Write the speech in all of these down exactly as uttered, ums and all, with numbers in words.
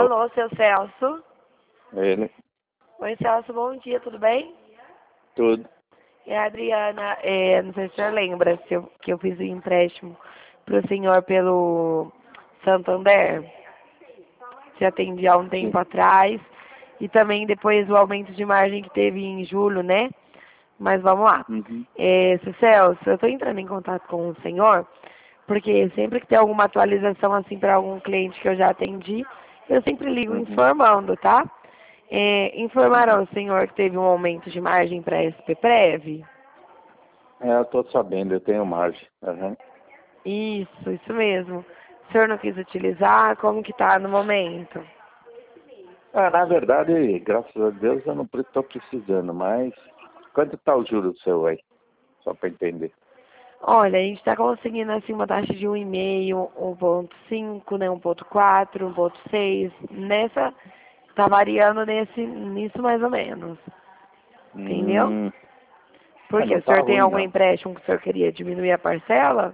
Alô, seu Celso? Ele. Oi, Celso, bom dia, tudo bem? Tudo. É a Adriana, é, não sei se o senhor lembra se eu, que eu fiz o empréstimo para o senhor pelo Santander. Te atendi há um tempo Sim. atrás. E também depois o aumento de margem que teve em julho, né? Mas vamos lá. Uhum. É, seu Celso, eu estou entrando em contato com o senhor, porque sempre que tem alguma atualização assim para algum cliente que eu já atendi, eu sempre ligo Uhum. informando, tá? É, informaram o senhor que teve um aumento de margem para S P Prev? É, eu tô sabendo, eu tenho margem. Uhum. Isso, isso mesmo. O senhor não quis utilizar? Como que tá no momento? Ah, na verdade, graças a Deus eu não estou precisando, mas quanto está o juro seu aí? Só para entender. Olha, a gente está conseguindo assim uma taxa de um vírgula cinco, um ponto cinco, né, um ponto quatro, um ponto seis. Nessa, tá variando nesse, nisso mais ou menos. Entendeu? Hum, é, Porque não o tá senhor tem ruim, algum não. empréstimo que o senhor queria diminuir a parcela?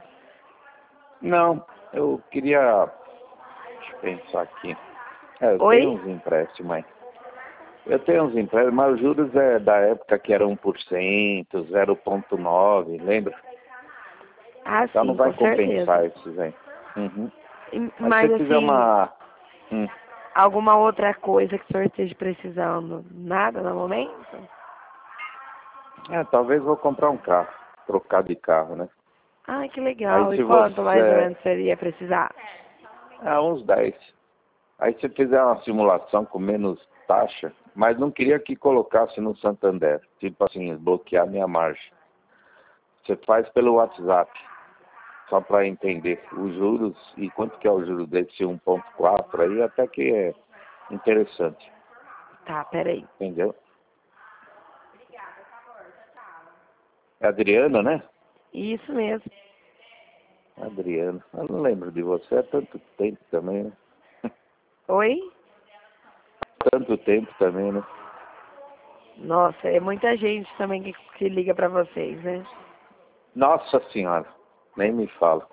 Não, eu queria... Deixa eu pensar aqui. É, eu tenho Oi? uns empréstimos aí. Eu tenho uns empréstimos, mas os juros é da época que era um por cento, zero vírgula nove, lembra? Ah, Então não sim, vai com certeza. compensar esses aí. Uhum. E- Mas se Mas você fizer assim, uma... Hum. alguma outra coisa que o senhor esteja precisando? Nada no momento? É, talvez vou comprar um carro, trocar de carro, né? Ai, que Aí legal. E se quanto mais ou você... menos seria precisar? É, uns dez. Aí se fizer uma simulação com menos taxa, mas não queria que colocasse no Santander, tipo assim, bloquear minha margem. Você faz pelo WhatsApp, só para entender os juros e quanto que é o juro desse um ponto quatro aí, até que é interessante, Tá, peraí. entendeu? É Adriana, né? Isso mesmo. Adriana, eu não lembro de você há tanto tempo também, né? Oi? Tanto tempo também, né? Nossa, é muita gente também que, que liga pra vocês, né? Nossa Senhora, nem me fala.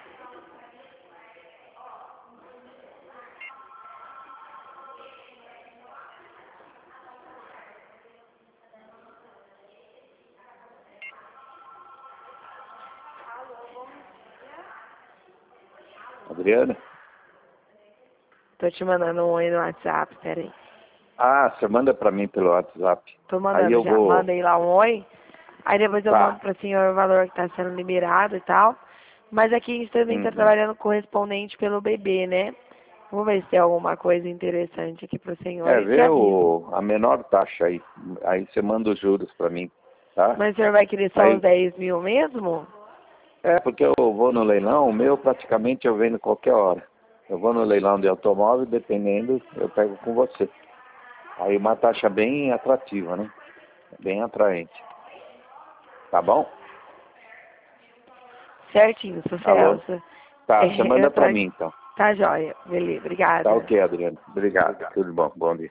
Adriana? Tô te mandando um oi no WhatsApp, peraí. Ah, você manda para mim pelo WhatsApp. Tô Aí mandando eu já. vou... Mandei lá um oi. Aí depois eu mando Tá. pra senhor o valor que tá sendo liberado e tal. Mas aqui a gente também tá Uhum. trabalhando correspondente pelo bebê, né? Vamos ver se tem alguma coisa interessante aqui pro senhor É, e te vê aviso. o, a menor taxa aí. Aí você manda os juros para mim, tá? Mas o senhor vai querer só os Aí, dez mil mesmo? é, porque eu vou no leilão, o meu praticamente eu vendo qualquer hora. Eu vou no leilão de automóvel, dependendo, eu pego com você. Aí uma taxa bem atrativa, né? Bem atraente. Tá bom? Certinho, seu Alô? Celso. Tá, você É, eu manda tô para mim aqui. então. Tá jóia. Beleza, Tá obrigada. ok, Adriano. Obrigado. Tudo bom. Bom dia.